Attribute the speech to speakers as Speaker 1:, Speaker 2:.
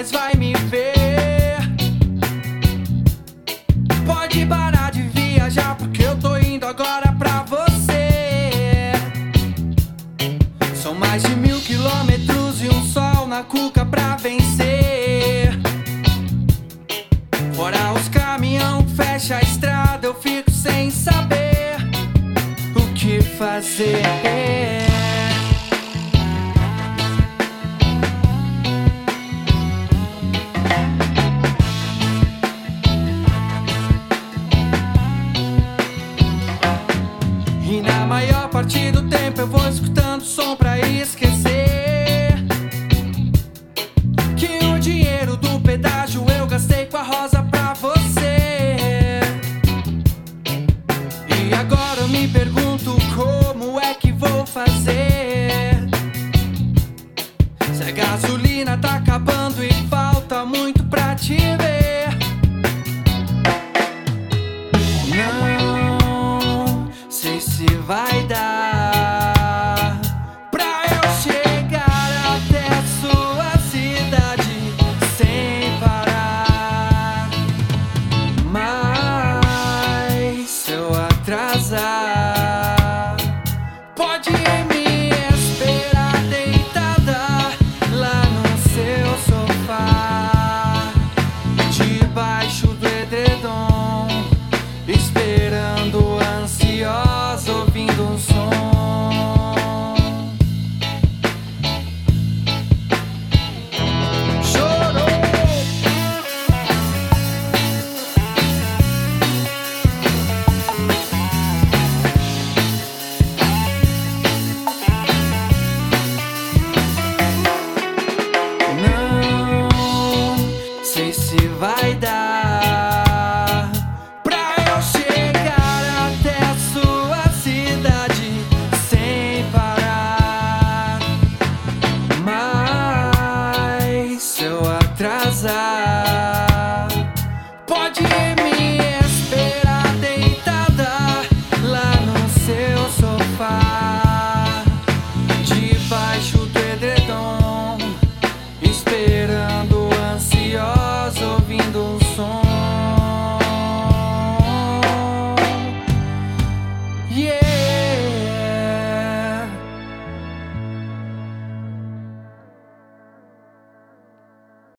Speaker 1: mais vai me ver. Pode parar de viajar, porque eu tô indo agora pra você. São mais de 1000 quilômetros e um sol na cuca pra vencer. Fora os caminhão, fecha a estrada, eu fico sem saber o que fazer. E na maior parte do tempo eu vou escutando som pra esquecer que o dinheiro do pedágio eu gastei com a rosa pra você. E agora eu me pergunto como é que vou fazer se a gasolina